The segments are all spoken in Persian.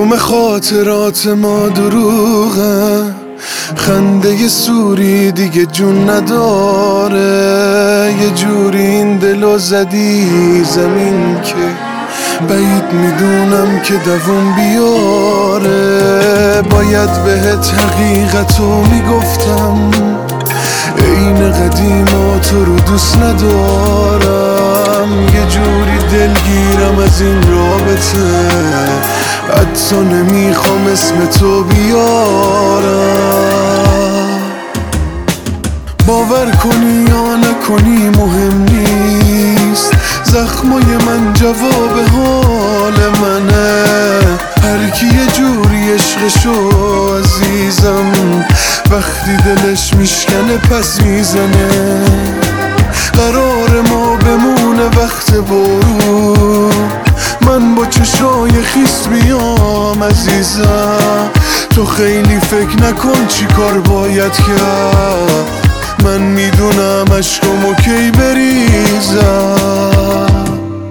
تموم خاطرات ما دروغه، خنده سوری دیگه جون نداره. یه جوری این دلو زدی زمین که بعید میدونم که دووم بیاره. باید بهت حقیقتو میگفتم، عین قدیما تو رو دوست ندارم. یه جوری دلگیرم از این رابطه، حتی نمیخوام اسم تو بیارم. باور کنی یا نکنی مهم نیست، زخمای من جواب حال منه. هر کی یه جوری عشقشو عزیزم، وقتی دلش میشکنه پس میزنه. قرار ما بمونه وقت بارون، من با چشای خیس بیام عزیزم. تو خیلی فکر نکن چی کار باید کرد، من میدونم عشقمو کی بریزم.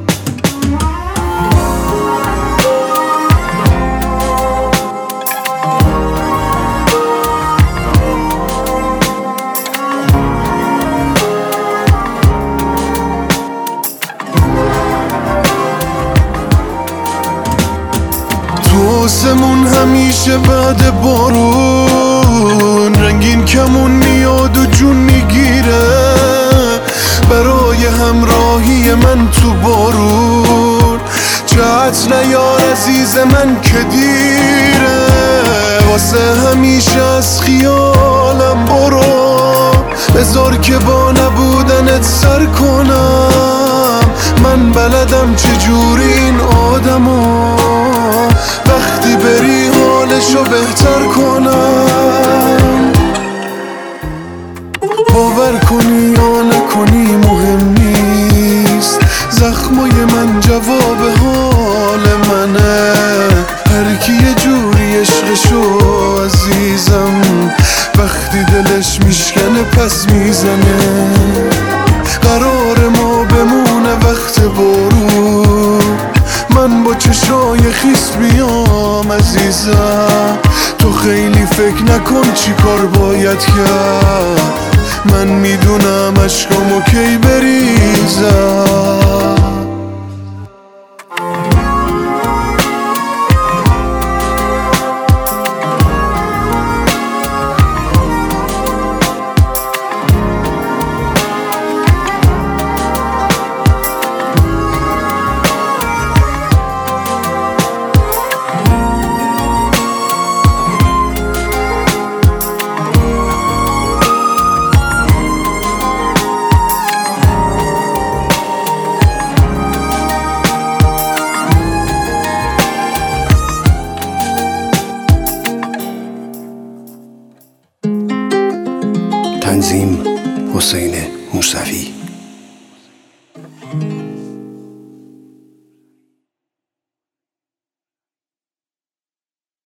تو آسمون همیشه بعد بارون، رنگین کمون میاد و جون میگیره. برای همراهی من تو بارون، چت نیار عزیز من که دیره. واسه همیشه از خیالم برو، بذار که با نبودنت سر کنم. من بلدم چجوری این آدمو وقتی بری حالشو بهتر کنم. باور کنی یا نکنی مهم نیست، زخمای من جواب حال منه. هر کی یه جوری عشقشو عزیزم، وقتی دلش میشکنه پس میزنه. قرار ما بمونه وقت بارون، من با چشای خیس بیام عزیزم. تو خیلی فکر نکن چی کار باید کرد، من میدونم عشقمو کی بریزم. تنظیم حسین موسوی.